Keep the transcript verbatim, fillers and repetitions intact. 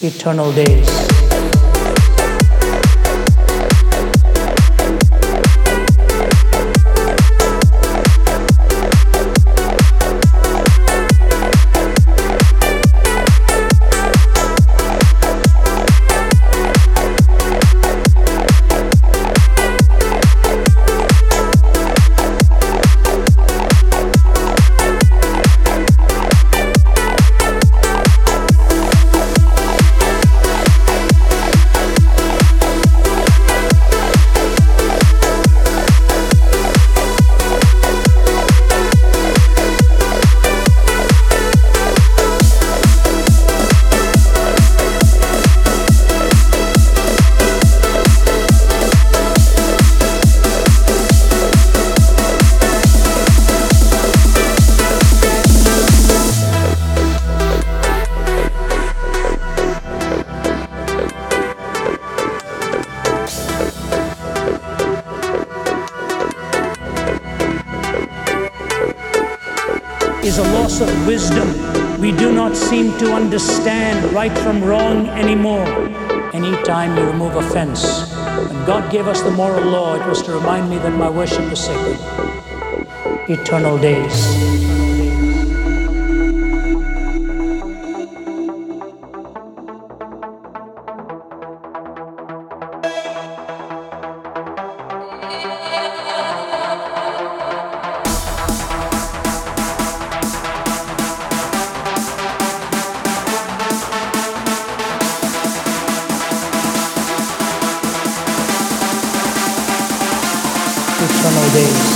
eternal days. Is a loss of wisdom. We do not seem to understand right from wrong anymore. Anytime you remove offense, when God gave us the moral law, it was to remind me that my worship is sacred. Eternal days. Eternal days.